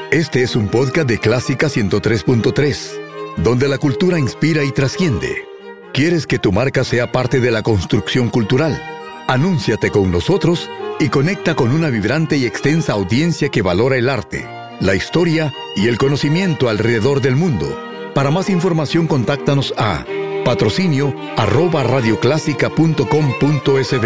Este es un podcast de Clásica 103.3, donde la cultura inspira y trasciende. ¿Quieres que tu marca sea parte de la construcción cultural? Anúnciate con nosotros y conecta con una vibrante y extensa audiencia que valora el arte, la historia y el conocimiento alrededor del mundo. Para más información, contáctanos a patrocinio@radioclásica.com.sb.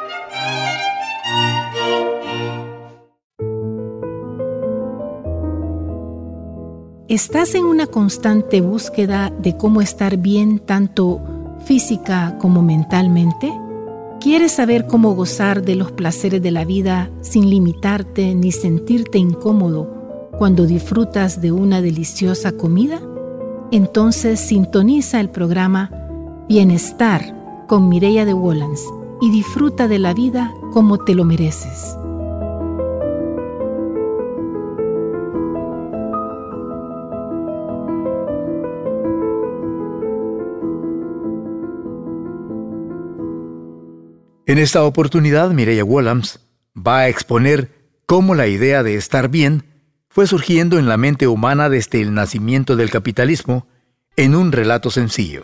¿Estás en una constante búsqueda de cómo estar bien tanto física como mentalmente? ¿Quieres saber cómo gozar de los placeres de la vida sin limitarte ni sentirte incómodo cuando disfrutas de una deliciosa comida? Entonces sintoniza el programa Bienestar con Mireya de Wolans y disfruta de la vida como te lo mereces. En esta oportunidad, Mireya Wolans va a exponer cómo la idea de estar bien fue surgiendo en la mente humana desde el nacimiento del capitalismo en un relato sencillo.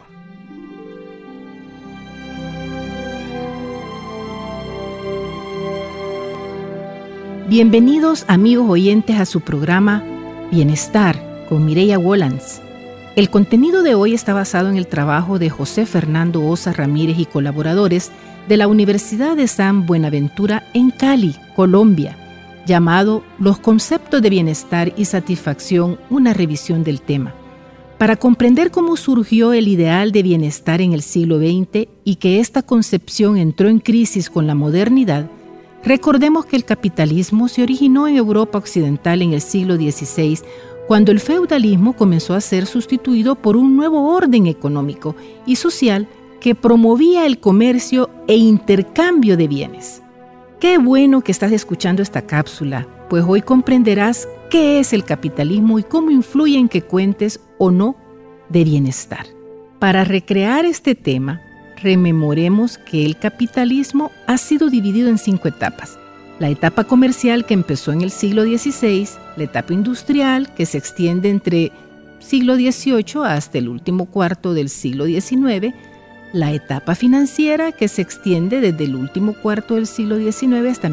Bienvenidos, amigos oyentes, a su programa Bienestar con Mireya Wolans. El contenido de hoy está basado en el trabajo de José Fernando Osa Ramírez y colaboradores de la Universidad de San Buenaventura en Cali, Colombia, llamado Los conceptos de bienestar y satisfacción, una revisión del tema. Para comprender cómo surgió el ideal de bienestar en el siglo XX y que esta concepción entró en crisis con la modernidad, recordemos que el capitalismo se originó en Europa Occidental en el siglo XVI, cuando el feudalismo comenzó a ser sustituido por un nuevo orden económico y social que promovía el comercio e intercambio de bienes. Qué bueno que estás escuchando esta cápsula, pues hoy comprenderás qué es el capitalismo y cómo influye en que cuentes o no de bienestar. Para recrear este tema, rememoremos que el capitalismo ha sido dividido en 5 etapas. La etapa comercial, que empezó en el siglo XVI, la etapa industrial, que se extiende entre siglo XVIII hasta el último cuarto del siglo XIX, la etapa financiera, que se extiende desde el último cuarto del siglo XIX hasta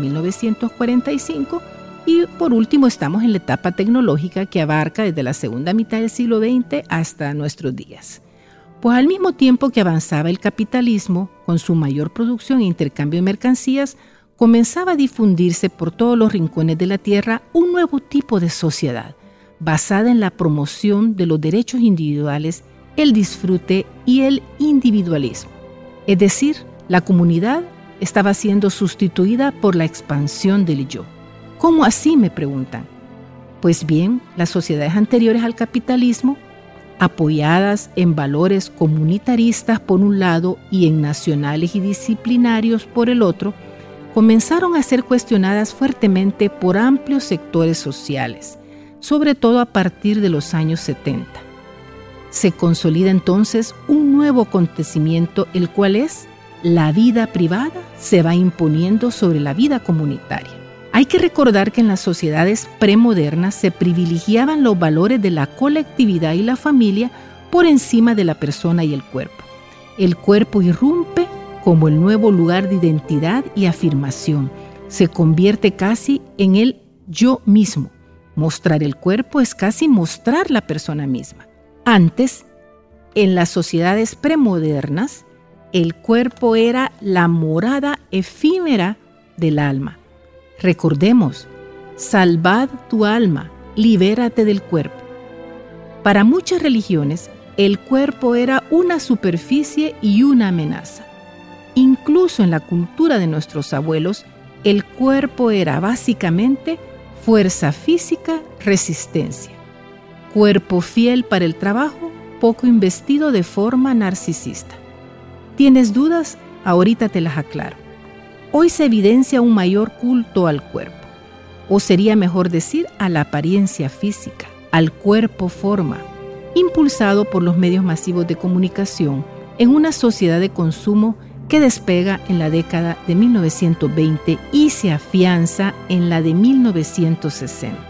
1945, y por último estamos en la etapa tecnológica, que abarca desde la segunda mitad del siglo XX hasta nuestros días. Pues al mismo tiempo que avanzaba el capitalismo, con su mayor producción e intercambio de mercancías, comenzaba a difundirse por todos los rincones de la tierra un nuevo tipo de sociedad, basada en la promoción de los derechos individuales, el disfrute y el individualismo. Es decir, la comunidad estaba siendo sustituida por la expansión del yo. ¿Cómo así?, me preguntan. Pues bien, las sociedades anteriores al capitalismo, apoyadas en valores comunitaristas por un lado y en nacionales y disciplinarios por el otro, comenzaron a ser cuestionadas fuertemente por amplios sectores sociales, sobre todo a partir de los años 70. Se consolida entonces un nuevo acontecimiento, el cual es la vida privada se va imponiendo sobre la vida comunitaria. Hay que recordar que en las sociedades premodernas se privilegiaban los valores de la colectividad y la familia por encima de la persona y el cuerpo. El cuerpo irrumpe como el nuevo lugar de identidad y afirmación. Se convierte casi en el yo mismo. Mostrar el cuerpo es casi mostrar la persona misma. Antes, en las sociedades premodernas, el cuerpo era la morada efímera del alma. Recordemos, salvad tu alma, libérate del cuerpo. Para muchas religiones, el cuerpo era una superficie y una amenaza. Incluso en la cultura de nuestros abuelos, el cuerpo era básicamente fuerza física, resistencia. Cuerpo fiel para el trabajo, poco investido de forma narcisista. ¿Tienes dudas? Ahorita te las aclaro. Hoy se evidencia un mayor culto al cuerpo, o sería mejor decir a la apariencia física, al cuerpo forma, impulsado por los medios masivos de comunicación en una sociedad de consumo que despega en la década de 1920 y se afianza en la de 1960.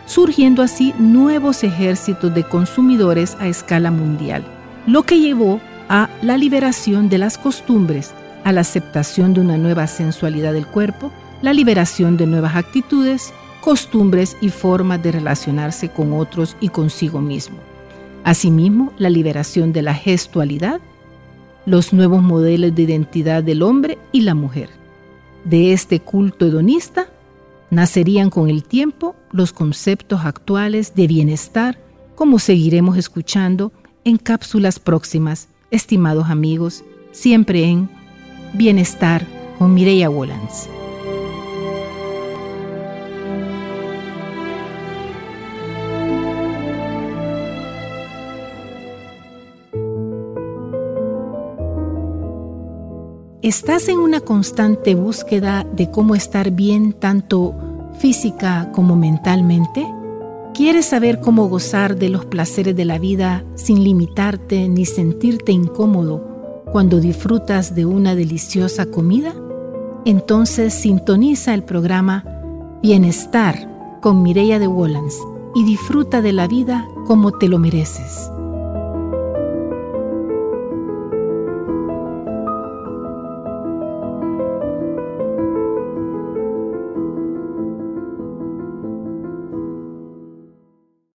surgiendo así nuevos ejércitos de consumidores a escala mundial, lo que llevó a la liberación de las costumbres, a la aceptación de una nueva sensualidad del cuerpo, la liberación de nuevas actitudes, costumbres y formas de relacionarse con otros y consigo mismo. Asimismo, la liberación de la gestualidad, los nuevos modelos de identidad del hombre y la mujer. De este culto hedonista nacerían con el tiempo los conceptos actuales de bienestar, como seguiremos escuchando en cápsulas próximas, estimados amigos, siempre en Bienestar con Mireya Wollans. ¿Estás en una constante búsqueda de cómo estar bien tanto física como mentalmente? ¿Quieres saber cómo gozar de los placeres de la vida sin limitarte ni sentirte incómodo cuando disfrutas de una deliciosa comida? Entonces sintoniza el programa Bienestar con Mireya de Wollans y disfruta de la vida como te lo mereces.